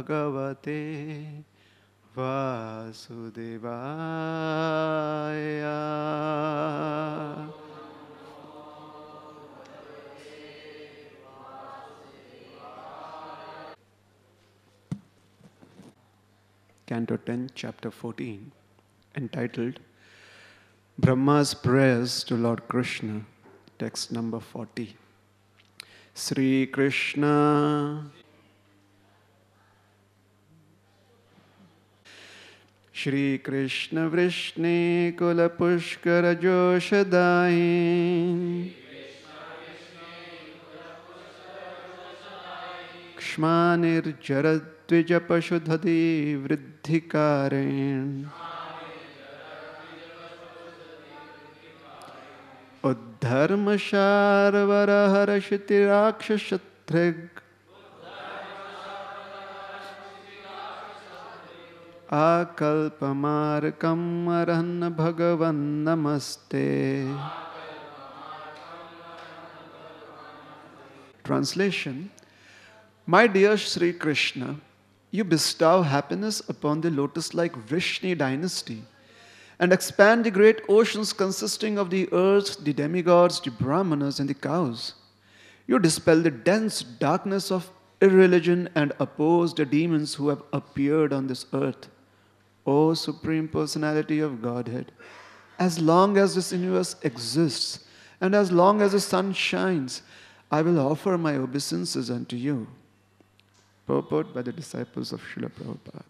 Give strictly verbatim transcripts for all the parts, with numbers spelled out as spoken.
Bhagavate Vasudevaya. Canto ten, Chapter fourteen, entitled Brahma's Prayers to Lord Krishna, text number forty. Sri Krishna Shri Krishna Vrishni Kula Pushkara Joshadain Kshmanir Jaradvija Pashudhadi Vriddhikarin Uddharma Sharvara Harashiti Rakshashatrig Akalpamarkam Arhan Bhagavan Namaste. Translation. My dear Sri Krishna, you bestow happiness upon the lotus-like Vrishni dynasty and expand the great oceans consisting of the earth, the demigods, the brahmanas, and the cows. You dispel the dense darkness of irreligion and oppose the demons who have appeared on this earth. O Supreme Personality of Godhead, as long as this universe exists and as long as the sun shines, I will offer my obeisances unto you. Purport by the disciples of Srila Prabhupada.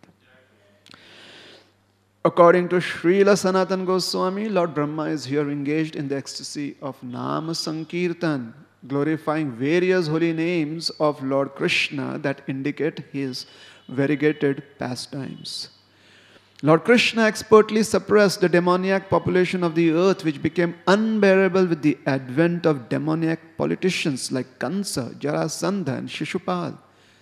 According to Srila Sanatana Goswami, Lord Brahma is here engaged in the ecstasy of Nama Sankirtan, glorifying various holy names of Lord Krishna that indicate his variegated pastimes. Lord Krishna expertly suppressed the demoniac population of the earth, which became unbearable with the advent of demoniac politicians like Kansa, Jarasandha, and Shishupal.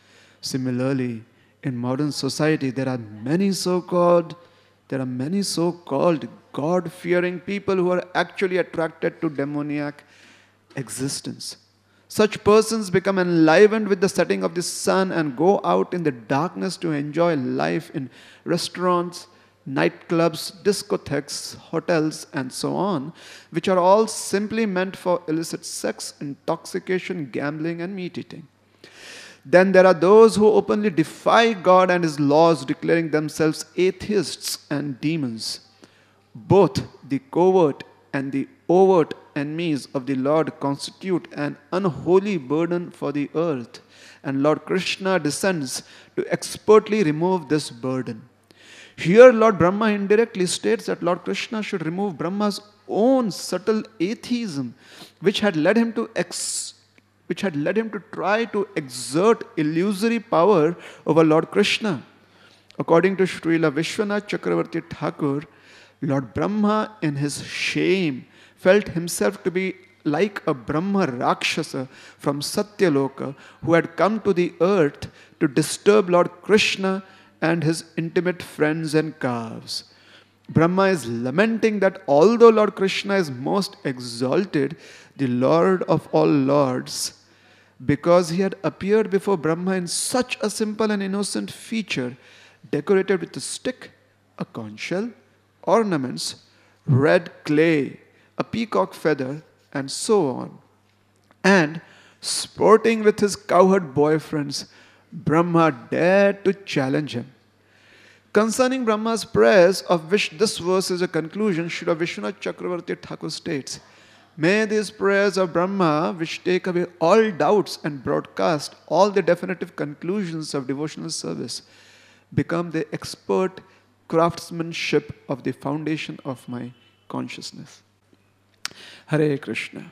Similarly, in modern society, there are many so-called there are many so-called God-fearing people who are actually attracted to demoniac existence. Such persons become enlivened with the setting of the sun and go out in the darkness to enjoy life in restaurants, nightclubs, discotheques, hotels, and so on, which are all simply meant for illicit sex, intoxication, gambling, and meat-eating. Then there are those who openly defy God and His laws, declaring themselves atheists and demons. Both the covert and the overt enemies of the Lord constitute an unholy burden for the earth, and Lord Krishna descends to expertly remove this burden. Here Lord Brahma indirectly states that Lord Krishna should remove Brahma's own subtle atheism, which had led him to ex which had led him to try to exert illusory power over Lord Krishna. According to Srila Vishwanath Chakravarti Thakur, Lord Brahma in his shame felt himself to be like a Brahma Rakshasa from Satyaloka who had come to the earth to disturb Lord Krishna and his intimate friends and calves. Brahma is lamenting that although Lord Krishna is most exalted, the Lord of all lords, because he had appeared before Brahma in such a simple and innocent feature, decorated with a stick, a conch shell, ornaments, red clay, a peacock feather, and so on, and sporting with his cowherd boyfriends, Brahma dared to challenge him. Concerning Brahma's prayers, of which this verse is a conclusion, Srila Vishwanath Chakravarti Thakur states, may these prayers of Brahma, which take away all doubts and broadcast all the definitive conclusions of devotional service, become the expert craftsmanship of the foundation of my consciousness. Hare Krishna.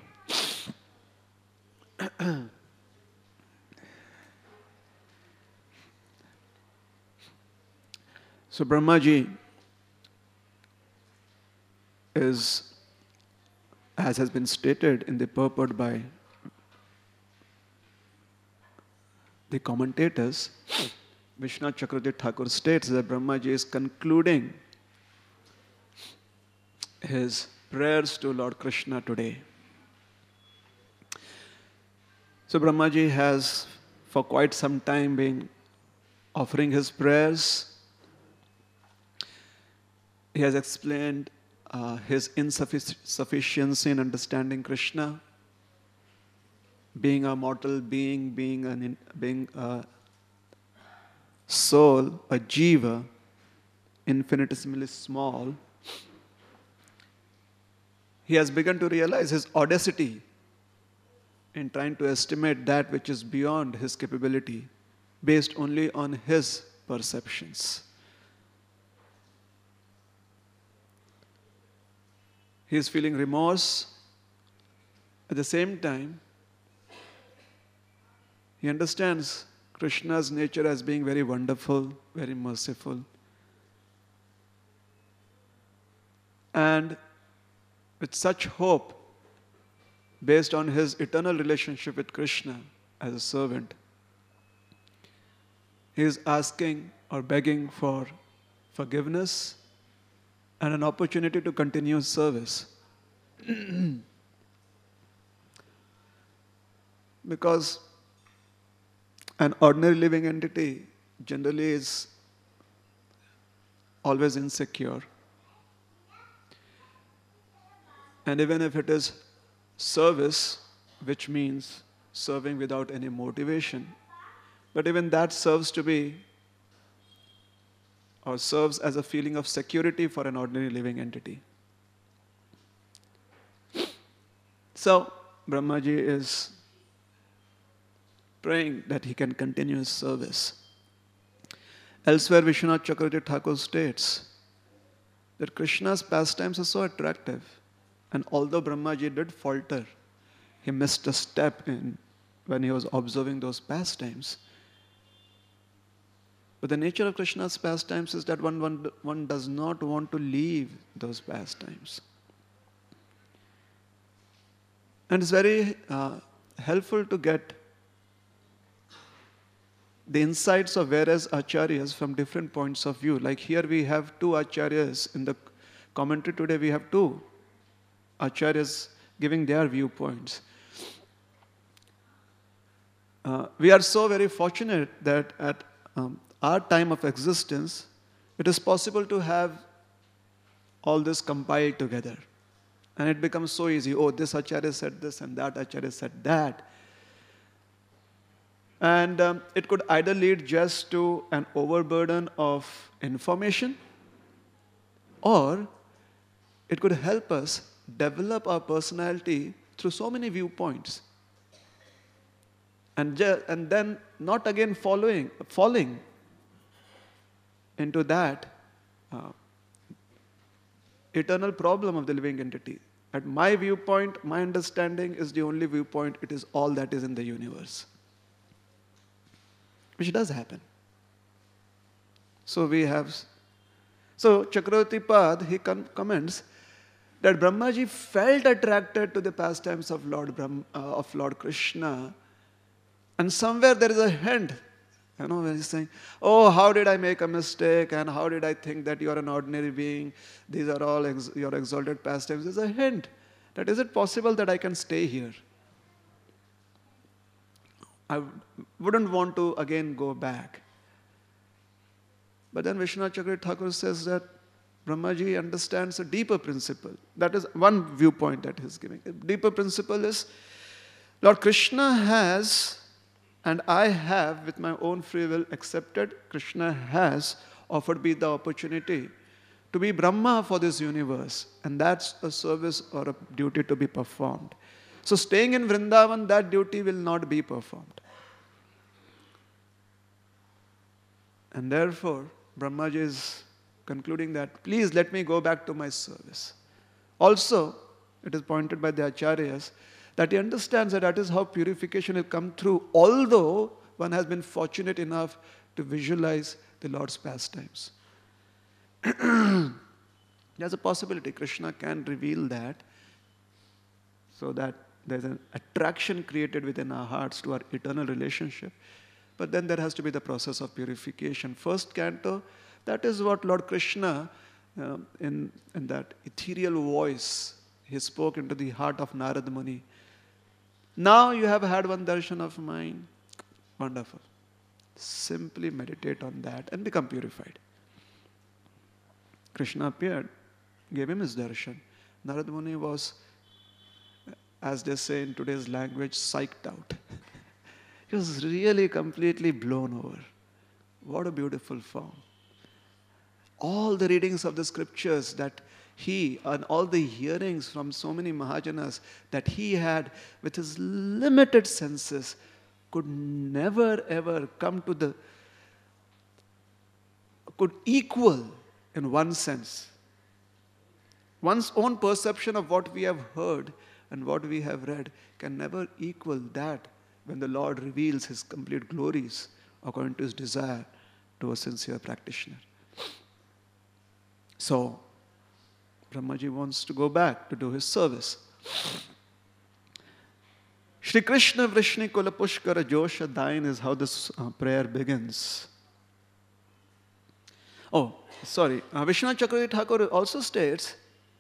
So Brahmaji is, as has been stated in the purport by the commentators, Vishwanath Chakravarti Thakur states that Brahmaji is concluding his prayers to Lord Krishna today. So Brahmaji has for quite some time been offering his prayers. He has explained uh, his insufficiency in understanding Krishna, being a mortal being, being an in, being a soul, a jiva, infinitesimally small. He has begun to realize his audacity in trying to estimate that which is beyond his capability, based only on his perceptions. He is feeling remorse. At the same time, he understands Krishna's nature as being very wonderful, very merciful. And with such hope, based on his eternal relationship with Krishna as a servant, he is asking or begging for forgiveness and an opportunity to continue service. Because an ordinary living entity generally is always insecure. And even if it is service, which means serving without any motivation, but even that serves to be or serves as a feeling of security for an ordinary living entity. So, Brahmaji is praying that he can continue his service. Elsewhere, Vishwanath Chakravarti Thakur states that Krishna's pastimes are so attractive, and although Brahmaji did falter, he missed a step in when he was observing those pastimes. But the nature of Krishna's pastimes is that one, one, one does not want to leave those pastimes. And it's very uh, helpful to get the insights of various acharyas from different points of view. Like here we have two acharyas. In the commentary today we have two acharyas giving their viewpoints. Uh, we are so very fortunate that at um, our time of existence, it is possible to have all this compiled together. And it becomes so easy. Oh, this acharya said this and that acharya said that. And um, it could either lead just to an overburden of information, or it could help us develop our personality through so many viewpoints. And, ju- and then not again following, falling into that uh, eternal problem of the living entity. At my viewpoint, my understanding is the only viewpoint. It is all that is in the universe. Which does happen. So we have, so Chakravarti Pad, he com- comments that Brahmaji felt attracted to the pastimes of Lord Brahm, uh, of Lord Krishna, and somewhere there is a hint, you know, when he's saying, oh, how did I make a mistake, and how did I think that you are an ordinary being, these are all ex- your exalted pastimes. There's a hint that is it possible that I can stay here? I wouldn't want to again go back. But then Vishwanath Chakravarti Thakur says that Brahmaji understands a deeper principle. That is one viewpoint that he's giving. A deeper principle is, Lord Krishna has, and I have with my own free will accepted, Krishna has offered me the opportunity to be Brahma for this universe. And that's a service or a duty to be performed. So staying in Vrindavan, that duty will not be performed. And therefore, Brahmaji is concluding that, please let me go back to my service. Also, it is pointed by the acharyas that he understands that that is how purification will come through, although one has been fortunate enough to visualize the Lord's pastimes. There's a possibility Krishna can reveal that, so that there's an attraction created within our hearts to our eternal relationship. But then there has to be the process of purification. First canto, that is what Lord Krishna, uh, in, in that ethereal voice, he spoke into the heart of Narad Muni. Now you have had one darshan of mine. Wonderful. Simply meditate on that and become purified. Krishna appeared, gave him his darshan. Narad Muni was, as they say in today's language, psyched out. He was really completely blown over. What a beautiful form. All the readings of the scriptures that he, and all the hearings from so many Mahajanas that he had with his limited senses, could never ever come to the, could equal in one sense. One's own perception of what we have heard and what we have read can never equal that when the Lord reveals his complete glories according to his desire to a sincere practitioner. So, Brahmaji wants to go back to do his service. Shri Krishna Vrishni Kula Pushkara Josha Dain is how this uh, prayer begins. Oh, sorry. Uh, Vishwanath Chakravarti Thakur also states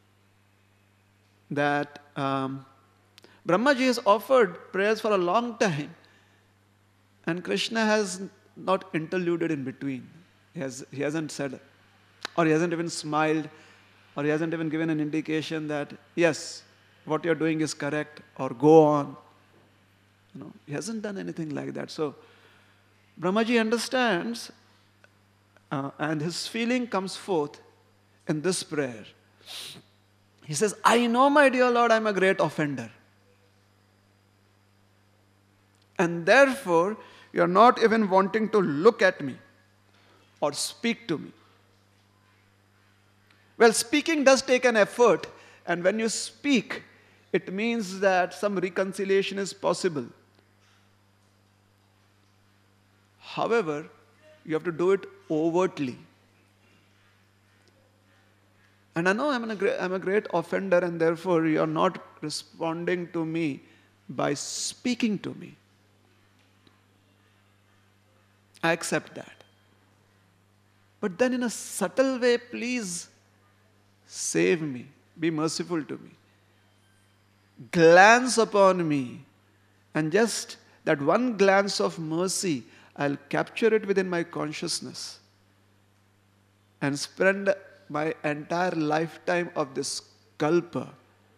that um, Brahmaji has offered prayers for a long time and Krishna has not interluded in between. He, has, he hasn't said, or he hasn't even smiled, or he hasn't even given an indication that, yes, what you're doing is correct, or go on. You know, he hasn't done anything like that. So, Brahmaji understands, uh, and his feeling comes forth in this prayer. He says, I know, my dear Lord, I'm a great offender. And therefore, you're not even wanting to look at me or speak to me. Well, speaking does take an effort, and when you speak, it means that some reconciliation is possible. However, you have to do it overtly. And I know I'm a great, I'm a great offender, and therefore you are not responding to me by speaking to me. I accept that. But then in a subtle way, please save me. Be merciful to me. Glance upon me. And just that one glance of mercy, I'll capture it within my consciousness and spend my entire lifetime of this kalpa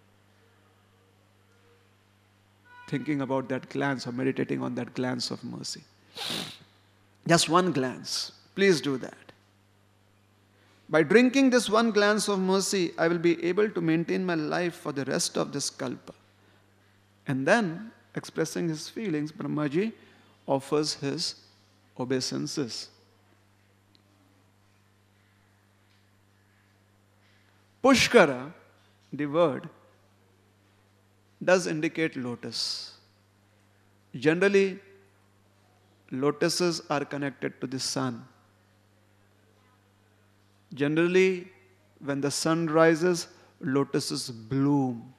thinking about that glance or meditating on that glance of mercy. Just one glance. Please do that. By drinking this one glance of mercy, I will be able to maintain my life for the rest of this kalpa. And then, expressing his feelings, Brahmaji offers his obeisances. Pushkara, the word, does indicate lotus. Generally, lotuses are connected to the sun. Generally, when the sun rises, lotuses bloom.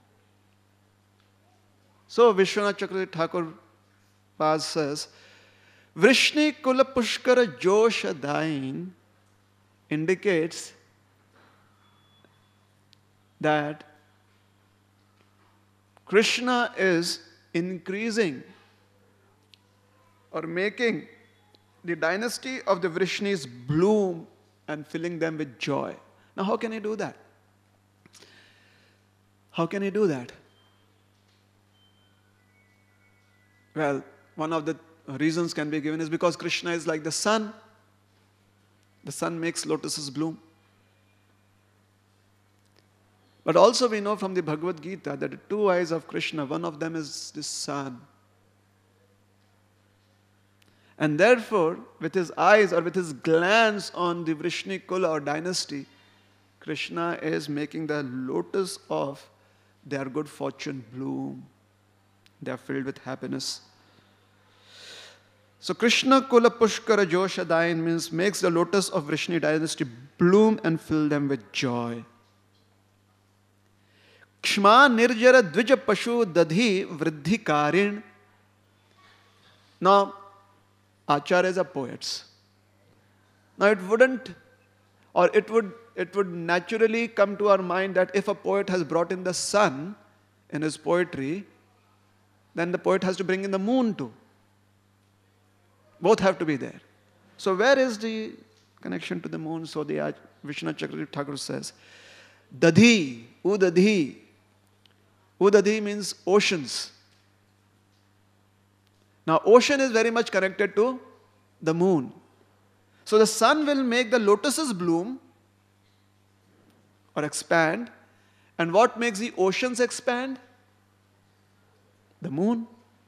So, Vishwanath Chakravarti Thakur Paz says, Vrishni Kula Pushkara Josha Dain indicates that Krishna is increasing or making the dynasty of the Vrishnis bloom and filling them with joy. Now, how can he do that? How can he do that? Well, one of the reasons can be given is because Krishna is like the sun. The sun makes lotuses bloom. But also we know from the Bhagavad Gita that the two eyes of Krishna, one of them is the sun. And therefore, with his eyes or with his glance on the Vrishni Kula or dynasty, Krishna is making the lotus of their good fortune bloom. They are filled with happiness. So Krishna Kula Pushkara Josha Dain means makes the lotus of Vrishni dynasty bloom and fill them with joy. Kshma Nirjara Dvija Pashu Dadhi Vriddhi Karin. Now, Acharyas are poets. Now it wouldn't, or it would, it would naturally come to our mind that if a poet has brought in the sun in his poetry, then the poet has to bring in the moon too. Both have to be there. So where is the connection to the moon? So the Vishwanath Chakravarti Thakur says, Dadhi, Udadhi. Udadhi means oceans. Now ocean is very much connected to the moon. So the sun will make the lotuses bloom or expand. And what makes the oceans expand? The moon.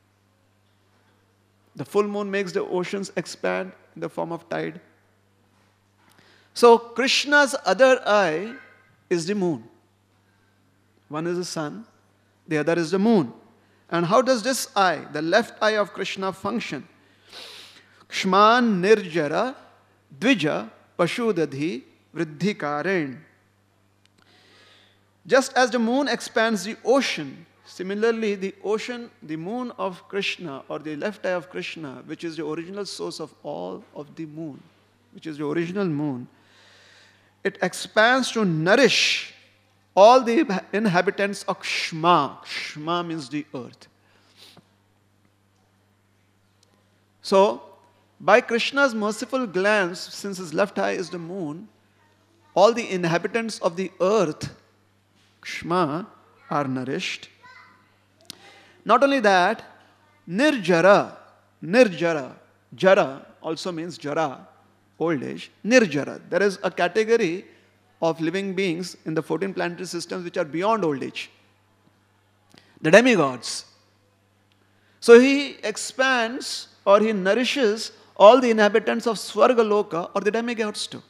The full moon makes the oceans expand in the form of tide. So Krishna's other eye is the moon. One is the sun, the other is the moon. And how does this eye, the left eye of Krishna, function? Kshman nirjara dvija pashudadhi vriddhikaren. Just as the moon expands the ocean, similarly the ocean, the moon of Krishna, or the left eye of Krishna, which is the original source of all of the moon, which is the original moon, it expands to nourish all the inhabitants of Kshma. Kshma means the earth. So, by Krishna's merciful glance, since his left eye is the moon, all the inhabitants of the earth, Kshma, are nourished. Not only that, Nirjara, Nirjara, Jara also means Jara, old age, Nirjara. There is a category of living beings in the fourteen planetary systems which are beyond old age. The demigods. So he expands or he nourishes all the inhabitants of Swargaloka or the demigods too.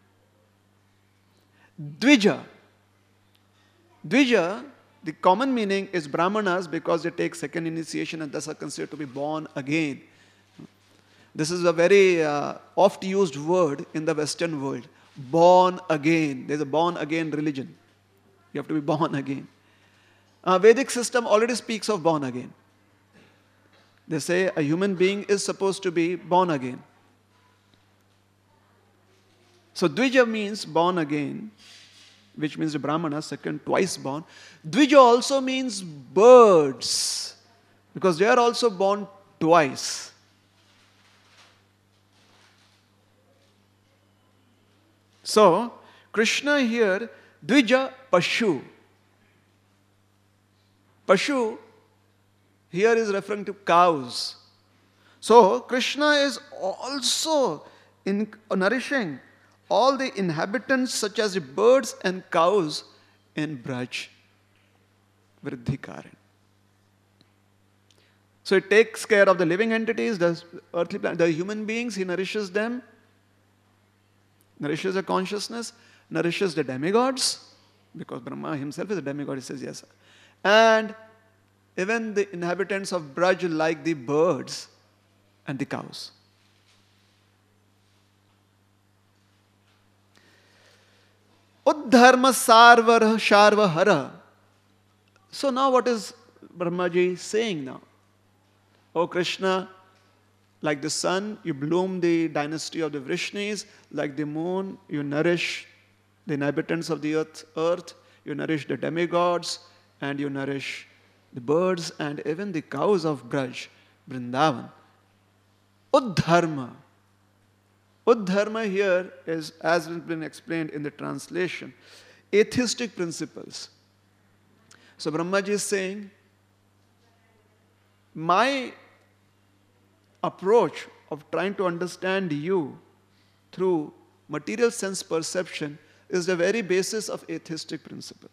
Dvija. Dvija, the common meaning is Brahmanas because they take second initiation and thus are considered to be born again. This is a very uh, oft used word in the Western world. Born again. There's a born again religion. You have to be born again. Uh, Vedic system already speaks of born again. They say a human being is supposed to be born again. So Dvija means born again, which means the Brahmana, second, twice born. Dvija also means birds, because they are also born twice. So, Krishna here, Dvija Pashu. Pashu here is referring to cows. So, Krishna is also in nourishing all the inhabitants such as the birds and cows in Braj, Vriddhikaran. So it takes care of the living entities, the earthly, the human beings, he nourishes them, nourishes the consciousness, nourishes the demigods, because Brahma himself is a demigod, he says yes. And even the inhabitants of Braj like the birds and the cows. Uddharma sarvara sharvahara. So now what is Brahmaji saying now? Oh Krishna, like the sun, you bloom the dynasty of the Vrishnis. Like the moon, you nourish the inhabitants of the earth, earth. You nourish the demigods, and you nourish the birds and even the cows of Braj, Vrindavan. Uddharma. Uddharma here is, as has been explained in the translation, atheistic principles. So Brahmaji is saying, my approach of trying to understand you through material sense perception is the very basis of atheistic principle.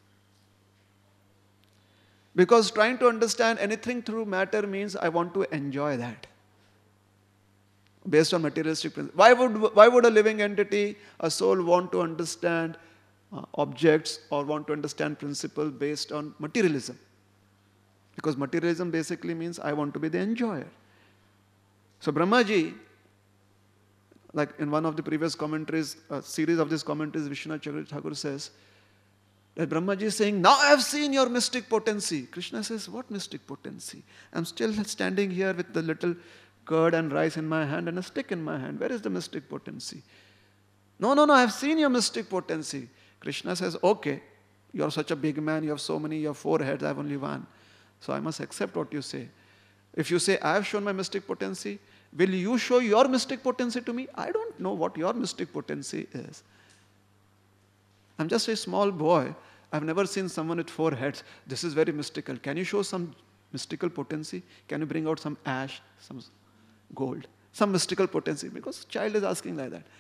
Because trying to understand anything through matter means I want to enjoy that. Based on materialistic principles. Why would, why would a living entity, a soul, want to understand uh, objects or want to understand principle based on materialism? Because materialism basically means I want to be the enjoyer. So Brahmaji, like in one of the previous commentaries, a series of these commentaries, Vishwanath Chakravarti Thakur says, that Brahmaji is saying, now I have seen your mystic potency. Krishna says, what mystic potency? I'm still standing here with the little curd and rice in my hand and a stick in my hand. Where is the mystic potency? No, no, no, I have seen your mystic potency. Krishna says, okay, you are such a big man, you have so many, you have four heads, I have only one. So I must accept what you say. If you say, I have shown my mystic potency, Will you show your mystic potency to me? I don't know what your mystic potency is. I'm just a small boy. I've never seen someone with four heads. This is very mystical. Can you show some mystical potency? Can you bring out some ash, some gold, some mystical potency? Because child is asking like that.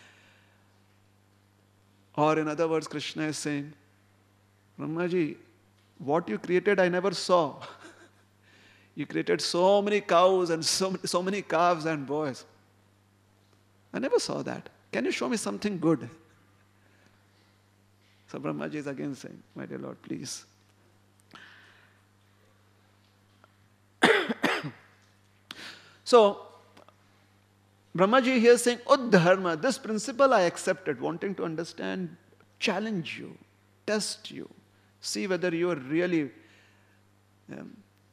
Or in other words, Krishna is saying, Brahmaji, what you created I never saw. You created so many cows and so, so many calves and boys. I never saw that. Can you show me something good? So Brahmaji is again saying, my dear Lord, please. So, Brahmaji here is saying, Uddharma, this principle I accepted, wanting to understand, challenge you, test you, see whether you are really... Um,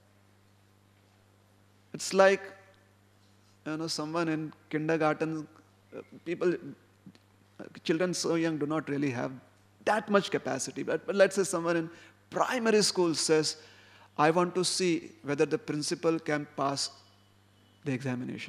it's like, you know, someone in kindergarten, uh, people, uh, children so young do not really have that much capacity. But, but let's say someone in primary school says, I want to see whether the principal can pass the examination.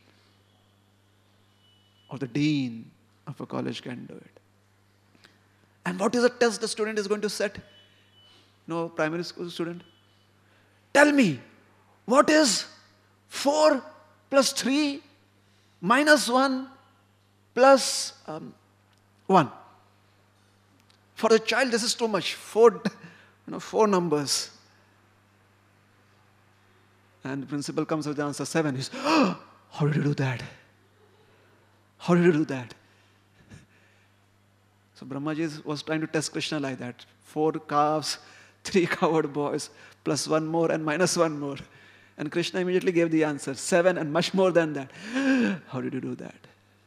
Or the dean of a college can do it. And what is the test the student is going to set? No, primary school student. Tell me, what is four plus three minus one plus um, one? For a child, this is too much. Four, you know, four numbers. And the principal comes with the answer seven. He's, oh, how did you do that? How did you do that? So Brahmaji was trying to test Krishna like that. Four calves, three coward boys, plus one more and minus one more. And Krishna immediately gave the answer, seven and much more than that. How did you do that?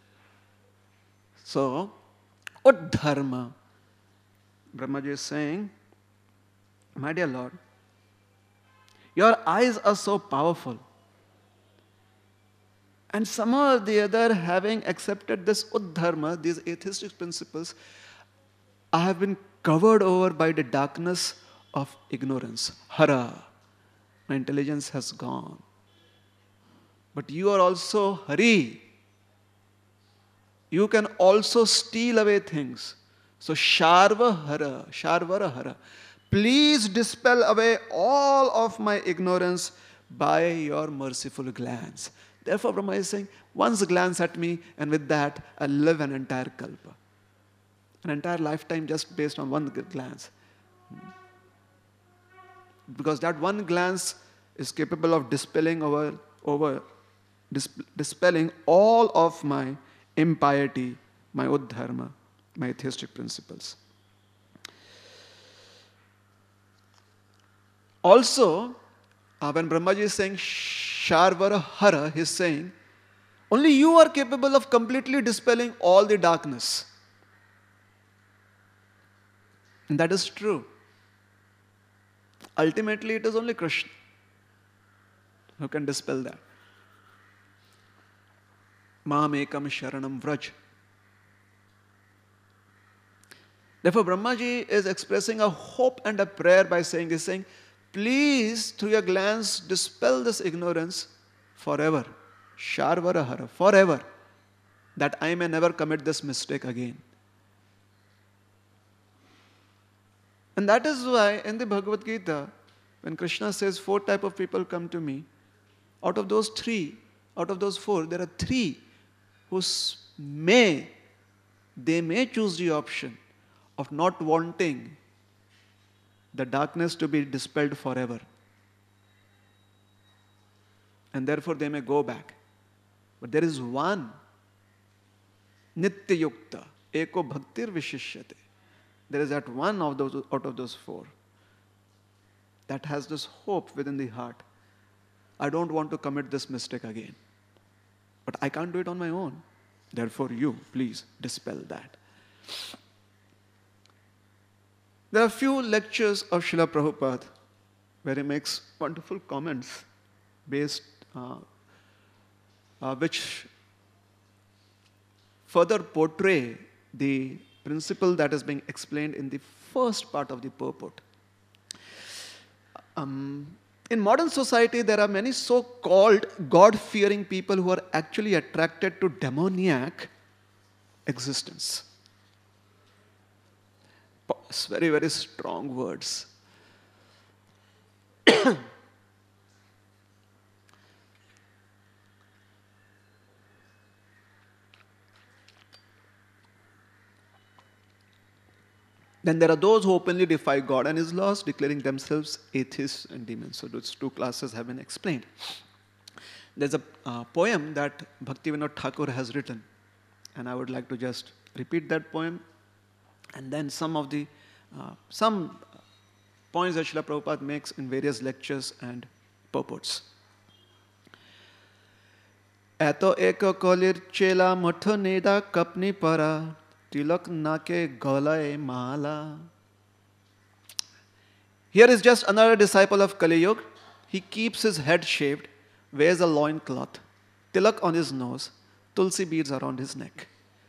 So, Uddharma. Brahmaji is saying, my dear Lord, your eyes are so powerful. And somehow or the other, having accepted this Uddharma, these atheistic principles, I have been covered over by the darkness of ignorance. Hara. My intelligence has gone. But you are also Hari. You can also steal away things. So Sharva Hara, Sharvara Hara. Please dispel away all of my ignorance by your merciful glance. Therefore, Brahma is saying, once glance at me, and with that, I live an entire kalpa. An entire lifetime just based on one glance. Because that one glance is capable of dispelling over, over disp, dispelling all of my impiety, my uddharma, my atheistic principles. Also, uh, when Brahmaji is saying Sharvara Hara, he is saying, only you are capable of completely dispelling all the darkness. And that is true. Ultimately, it is only Krishna who can dispel that. Mam ekam sharanam vraj. Therefore, Brahmaji is expressing a hope and a prayer by saying this, saying, please, through your glance, dispel this ignorance forever. Sharvara hara, forever. That I may never commit this mistake again. And that is why in the Bhagavad Gita, when Krishna says four type of people come to me, out of those three, out of those four, there are three who may, they may choose the option of not wanting the darkness to be dispelled forever. And therefore they may go back. But there is one, Nitya Yukta, Eko Bhaktir Vishishyate. There is that one of those, out of those four that has this hope within the heart. I don't want to commit this mistake again. But I can't do it on my own. Therefore you, please dispel that. There are a few lectures of Srila Prabhupada where he makes wonderful comments based, uh, uh, which further portray the principle that is being explained in the first part of the purport. Um, In modern society, there are many so-called God-fearing people who are actually attracted to demoniac existence. It's very, very strong words. Then there are those who openly defy God and His laws, declaring themselves atheists and demons. So those two classes have been explained. There's a uh, poem that Bhaktivinoda Thakur has written, and I would like to just repeat that poem, and then some of the uh, some points that Srila Prabhupada makes in various lectures and purports. Eto eko kolir chela matho neda kapni para tilak nake galaye mala. Here is just another disciple of Kali Yuga. He keeps his head shaved, wears a loin cloth, tilak on his nose, tulsi beads around his neck.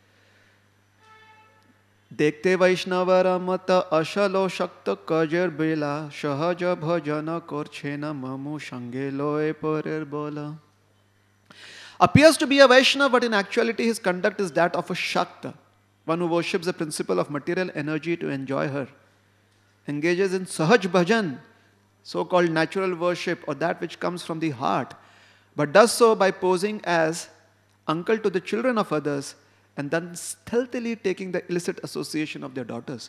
देखते वैष्णवर मत अशलो शक्त कजर बेला सहज भजन करछे न ममु संगे लोए परेर बोला. Appears to be a Vaishnava, but in actuality his conduct is that of a Shakta, one who worships the principle of material energy to enjoy her, engages in Sahaj Bhajan, so-called natural worship or that which comes from the heart, but does so by posing as uncle to the children of others and then stealthily taking the illicit association of their daughters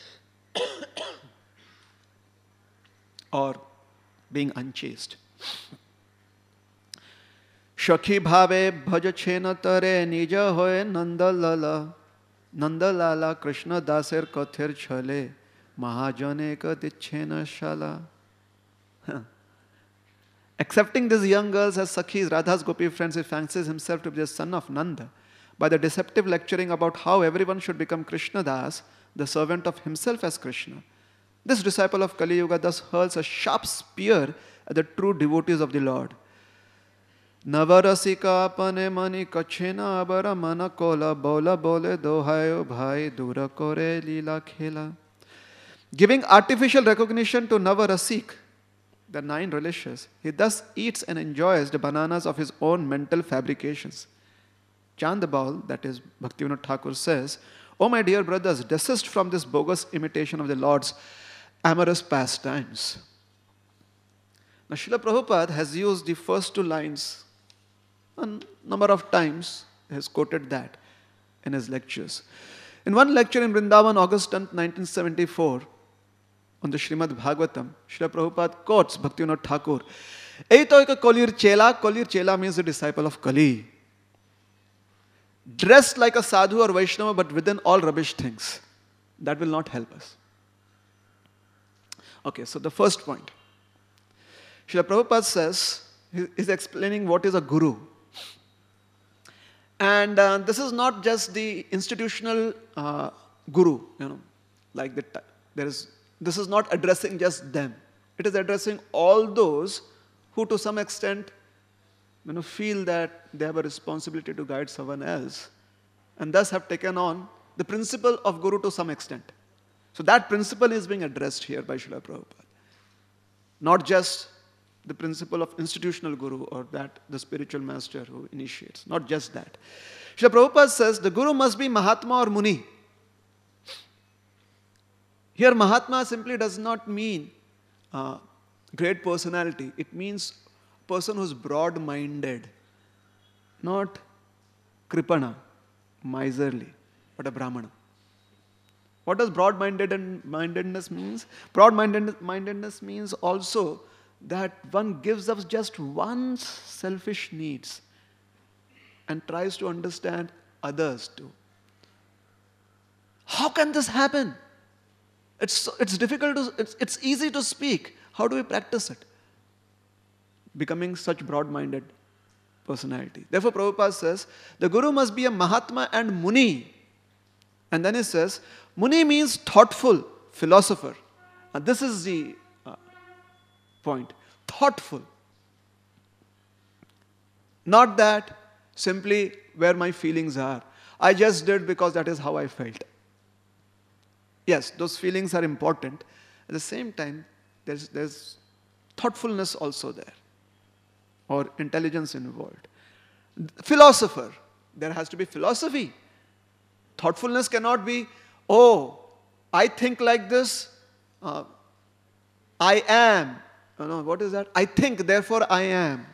or being unchaste. Shakhi bhave bhaj chena tare nija hoye nandalala nandalala Krishna daser kathir chale mahajane ka dichena shala. Accepting these young girls as Sakhis, Radha's Gopi friends, he fancies himself to be the son of Nanda by the deceptive lecturing about how everyone should become Krishna Das, the servant of himself as Krishna. This disciple of Kali Yuga thus hurls a sharp spear at the true devotees of the Lord. Navarasika apane mani kachena abara mana kola bola bole dohayo bhai dura kore lila khela. Giving artificial recognition to Navarasik, the nine religious, he thus eats and enjoys the bananas of his own mental fabrications. Chandabaul, that is Bhaktivinoda Thakur, says, "O my dear brothers, desist from this bogus imitation of the Lord's amorous pastimes." Now Srila Prabhupada has used the first two lines a number of times. He has quoted that in his lectures. In one lecture in Vrindavan, August tenth, nineteen seventy-four, on the Srimad Bhagavatam, Srila Prabhupada quotes Bhaktivinoda Thakur, "Eito eka kolir chela," kolir chela means the disciple of Kali, dressed like a sadhu or Vaishnava but within all rubbish things. That will not help us. Okay, so the first point. Srila Prabhupada says, he is explaining what is a guru. And uh, this is not just the institutional uh, guru, you know, like the, there is, this is not addressing just them. It is addressing all those who to some extent you know, feel that they have a responsibility to guide someone else and thus have taken on the principle of guru to some extent. So that principle is being addressed here by Srila Prabhupada. Not just the principle of institutional guru or that the spiritual master who initiates. Not just that. Srila Prabhupada says the guru must be Mahatma or Muni. Here Mahatma simply does not mean uh, great personality. It means person who's broad-minded, not kripana, miserly, but a brahmana. What does broad-minded mindedness means? Broad-mindedness means also that one gives up just one's selfish needs and tries to understand others too. How can this happen? It's, it's difficult to, it's, it's easy to speak. How do we practice it? Becoming such broad-minded personality. Therefore, Prabhupada says, the Guru must be a Mahatma and Muni. And then he says, Muni means thoughtful, philosopher. And this is the uh, point. Thoughtful. Not that simply where my feelings are. I just did because that is how I felt. Yes, those feelings are important. At the same time, there's, there's thoughtfulness also there, or intelligence involved. Philosopher, there has to be philosophy. Thoughtfulness cannot be, oh, I think like this, uh, I am. You know, what is that? I think, therefore I am.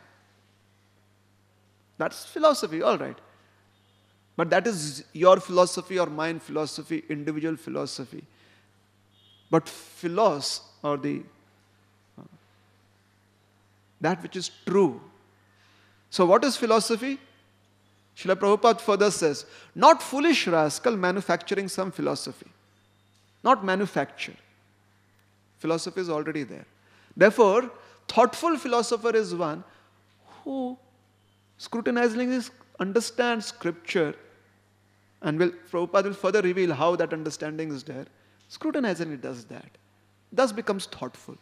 That's philosophy, all right. But that is your philosophy or mine philosophy, individual philosophy. But philos, or the uh, that which is true. So what is philosophy? Srila Prabhupada further says, not foolish rascal manufacturing some philosophy. Not manufacture. Philosophy is already there. Therefore, thoughtful philosopher is one who scrutinizingly understands scripture, and will, Prabhupada will further reveal how that understanding is there. Scrutinizingly does that. Thus becomes thoughtful.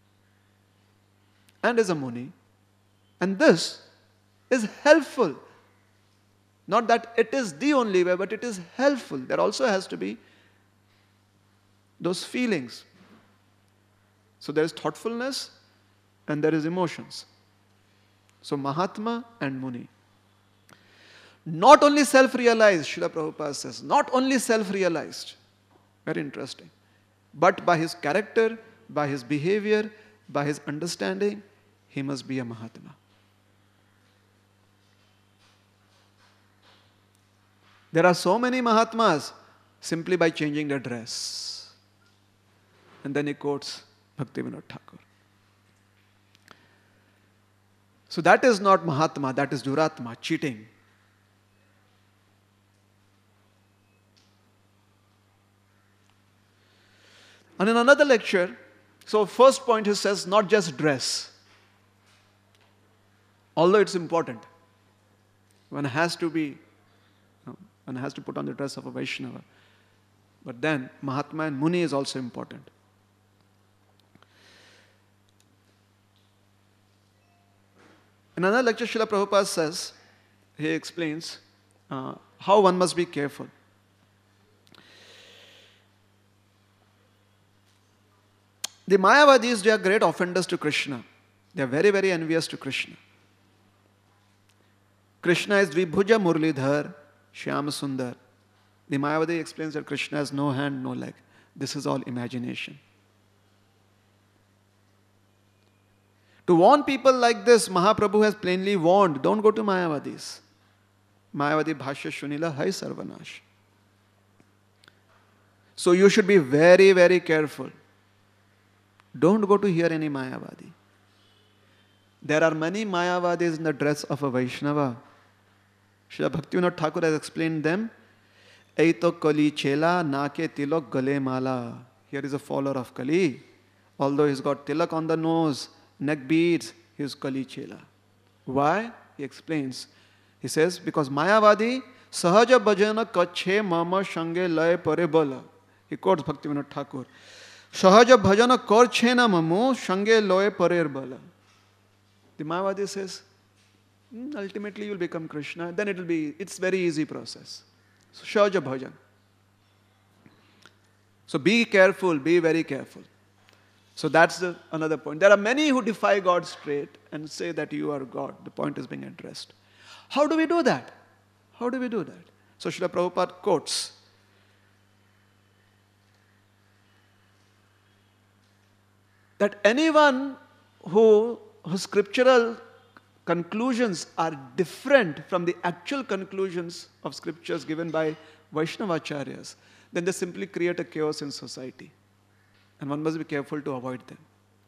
And is a Muni. And this is helpful. Not that it is the only way, but it is helpful. There also has to be those feelings. So there is thoughtfulness and there is emotions. So Mahatma and Muni. Not only self-realized, Srila Prabhupada says, not only self-realized, very interesting, but by his character, by his behavior, by his understanding, he must be a Mahatma. There are so many Mahatmas simply by changing their dress. And then he quotes Bhaktivinoda Thakur. So that is not Mahatma, that is Duratma, cheating. And in another lecture, so first point he says, not just dress. Although it's important. One has to be, one has to put on the dress of a Vaishnava. But then Mahatma and Muni is also important. In another lecture, Srila Prabhupada says, he explains uh, how one must be careful. The Mayavadis, they are great offenders to Krishna. They are very, very envious to Krishna. Krishna is Dvibhuja Murlidhar, Shyam Sundar. The Mayavadi explains that Krishna has no hand, no leg. This is all imagination. To warn people like this, Mahaprabhu has plainly warned, don't go to Mayavadis. Mayavadi Bhashya Shunila Hai Sarvanash. So you should be very, very careful. Don't go to hear any Mayavadi. There are many Mayavadis in the dress of a Vaishnava. Srila Bhaktivinoda Thakur has explained them. Eito Kali Chela Nake Tilok Gale Mala. Here is a follower of Kali. Although he's got tilak on the nose, neck beads, he is Kali Chela. Why? He explains. He says, because Mayavadi Sahaja Bhajana Kache Mama Shange Lay Pare Bala. He quotes Bhaktivinoda Thakur. Sahaja Bhajana Kar Chena Mamu Shange Loe Parer Bala. The Mayavadi says, mm, ultimately you will become Krishna. Then it will be, it's very easy process. So Sahaja Bhajan. So be careful, be very careful. So that's the, another point. There are many who defy God straight and say that you are God. The point is being addressed. How do we do that? How do we do that? So Srila Prabhupada quotes, that anyone who, whose scriptural conclusions are different from the actual conclusions of scriptures given by Vaishnavacharyas, then they simply create a chaos in society. And one must be careful to avoid them.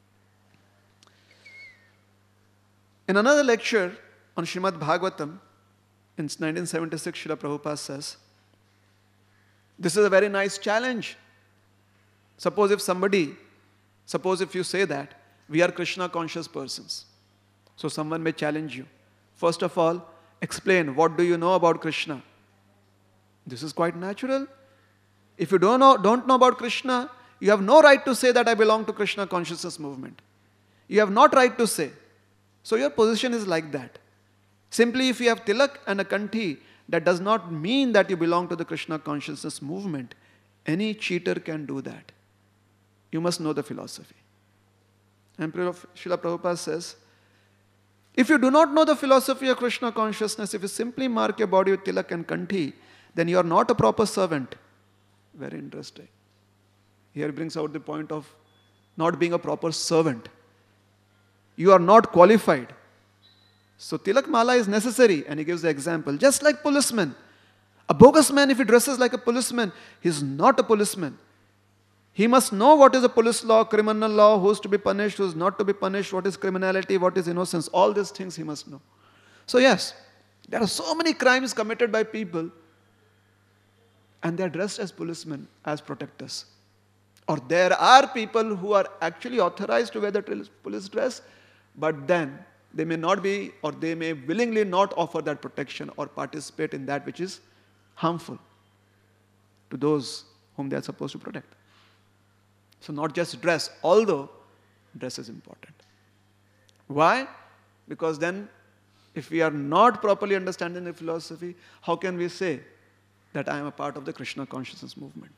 In another lecture on Srimad Bhagavatam, in nineteen seventy-six, Srila Prabhupada says, this is a very nice challenge. Suppose if somebody, suppose if you say that, we are Krishna conscious persons. So someone may challenge you. First of all, explain, what do you know about Krishna? This is quite natural. If you don't know, don't know about Krishna, you have no right to say that I belong to Krishna consciousness movement. You have not right to say. So your position is like that. Simply if you have tilak and a kanthi, that does not mean that you belong to the Krishna consciousness movement. Any cheater can do that. You must know the philosophy. Emperor of Srila Prabhupada says, if you do not know the philosophy of Krishna consciousness, if you simply mark your body with tilak and kanthi, then you are not a proper servant. Very interesting. Here he brings out the point of not being a proper servant. You are not qualified. So tilak mala is necessary, and he gives the example. Just like policemen. A bogus man, if he dresses like a policeman, he is not a policeman. He must know what is a police law, criminal law, who is to be punished, who is not to be punished, what is criminality, what is innocence. All these things he must know. So yes, there are so many crimes committed by people, and they are dressed as policemen, as protectors. Or there are people who are actually authorized to wear the police dress, but then they may not be, or they may willingly not offer that protection or participate in that which is harmful to those whom they are supposed to protect. So not just dress, although dress is important. Why? Because then if we are not properly understanding the philosophy, how can we say that I am a part of the Krishna consciousness movement?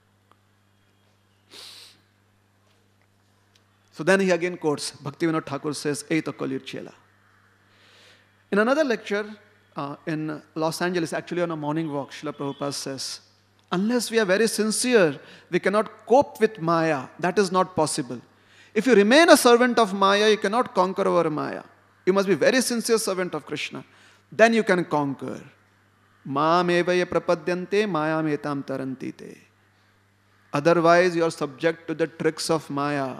So then he again quotes, Bhaktivinoda Thakur says, Eita Kalir Chela. In another lecture uh, in Los Angeles, actually on a morning walk, Srila Prabhupada says, unless we are very sincere, we cannot cope with Maya. That is not possible. If you remain a servant of Maya, you cannot conquer over Maya. You must be very sincere servant of Krishna. Then you can conquer. Maam evaye prapadyante mayam etam tarantite. Otherwise, you are subject to the tricks of Maya.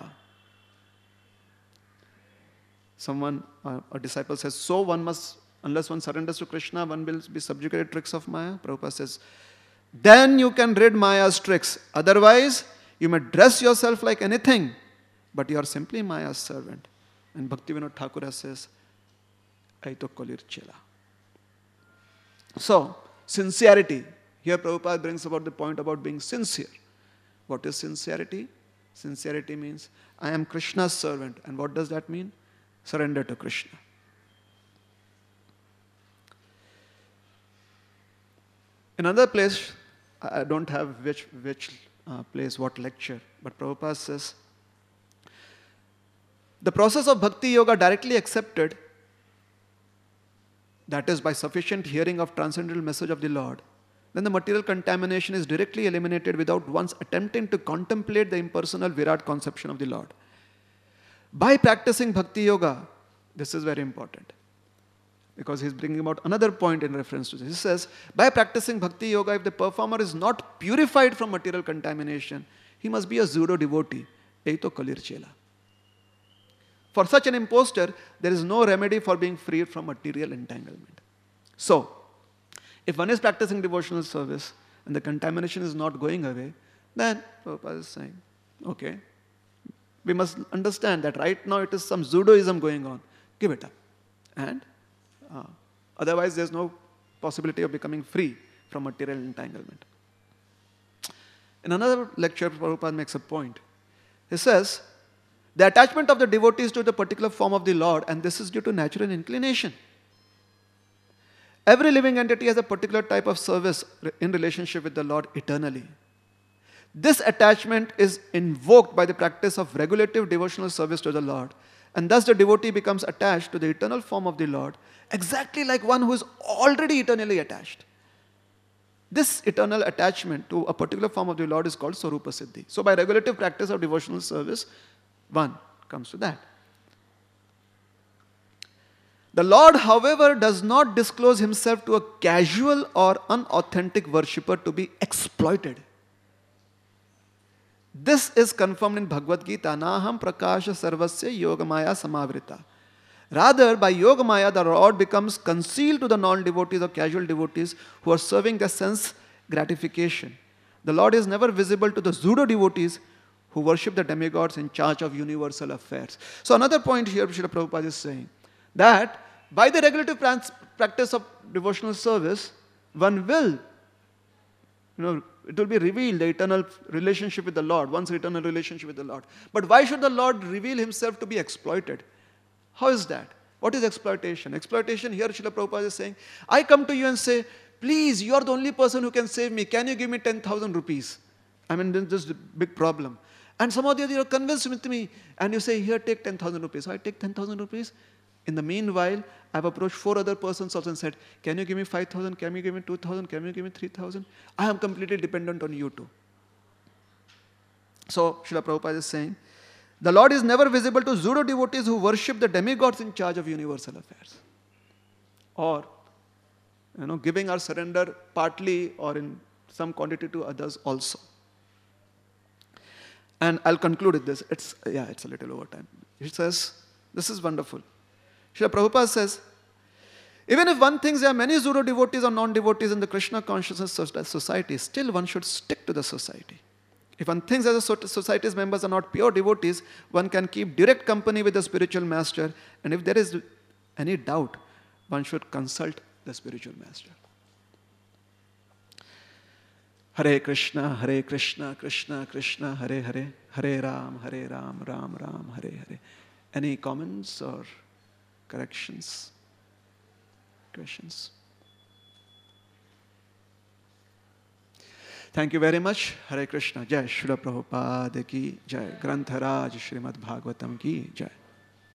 Someone, uh, a disciple says, so one must, unless one surrenders to Krishna, one will be subject to the tricks of Maya. Prabhupada says, then you can rid Maya's tricks. Otherwise, you may dress yourself like anything, but you are simply Maya's servant. And Bhaktivinoda Thakur says, Aito Kolir Chela. So, sincerity. Here Prabhupada brings about the point about being sincere. What is sincerity? Sincerity means, I am Krishna's servant. And what does that mean? Surrender to Krishna. In another place, I don't have which, which uh, place, what lecture, but Prabhupada says, the process of bhakti yoga directly accepted, that is by sufficient hearing of transcendental message of the Lord, then the material contamination is directly eliminated without once attempting to contemplate the impersonal Virat conception of the Lord. By practicing bhakti yoga, this is very important, because he is bringing about another point in reference to this. He says, by practicing bhakti yoga, if the performer is not purified from material contamination, he must be a pseudo devotee. Eito Kalir Chela. For such an impostor, there is no remedy for being freed from material entanglement. So, if one is practicing devotional service and the contamination is not going away, then Prabhupada is saying, okay, we must understand that right now it is some pseudoism going on. Give it up. And uh, otherwise there is no possibility of becoming free from material entanglement. In another lecture, Prabhupada makes a point. He says, the attachment of the devotees to the particular form of the Lord, and this is due to natural inclination. Every living entity has a particular type of service in relationship with the Lord eternally. This attachment is invoked by the practice of regulative devotional service to the Lord, and thus the devotee becomes attached to the eternal form of the Lord, exactly like one who is already eternally attached. This eternal attachment to a particular form of the Lord is called Swarupa Siddhi. So by regulative practice of devotional service, one comes to that. The Lord, however, does not disclose himself to a casual or unauthentic worshipper to be exploited. This is confirmed in Bhagavad Gita, Naham Prakasha Sarvasya Yogamaya Samavrita. Rather, by Yogamaya, the Lord becomes concealed to the non-devotees or casual devotees who are serving their sense gratification. The Lord is never visible to the pseudo-devotees who worship the demigods in charge of universal affairs. So another point here, Srila Prabhupada is saying, that by the regulative practice of devotional service, one will, you know, it will be revealed the eternal relationship with the Lord, one's eternal relationship with the Lord. But why should the Lord reveal himself to be exploited? How is that? What is exploitation? Exploitation, here Srila Prabhupada is saying, I come to you and say, please, you are the only person who can save me. Can you give me ten thousand rupees? I mean, this is a big problem. And some of the other, you're convinced with me, and you say, here, take ten thousand rupees. So I take ten thousand rupees. In the meanwhile, I've approached four other persons also and said, can you give me five thousand? Can you give me two thousand? Can you give me three thousand? I am completely dependent on you too. So, Srila Prabhupada is saying, the Lord is never visible to pseudo devotees who worship the demigods in charge of universal affairs. Or, you know, giving our surrender partly or in some quantity to others also. And I'll conclude with this. It's, yeah, it's a little over time. He says, this is wonderful. Srila Prabhupada says, even if one thinks there are many pseudo devotees or non-devotees in the Krishna consciousness society, still one should stick to the society. If one thinks that the society's members are not pure devotees, one can keep direct company with the spiritual master, and if there is any doubt, one should consult the spiritual master. Hare Krishna, Hare Krishna, Krishna Krishna, Hare Hare, Hare Ram, Hare Ram, Ram Ram, Hare Hare. Any comments or corrections, questions? Thank you very much. Hare Krishna. Jai Srila Prabhupada ki Jai. Grantharaj Srimad Bhagavatam ki Jai.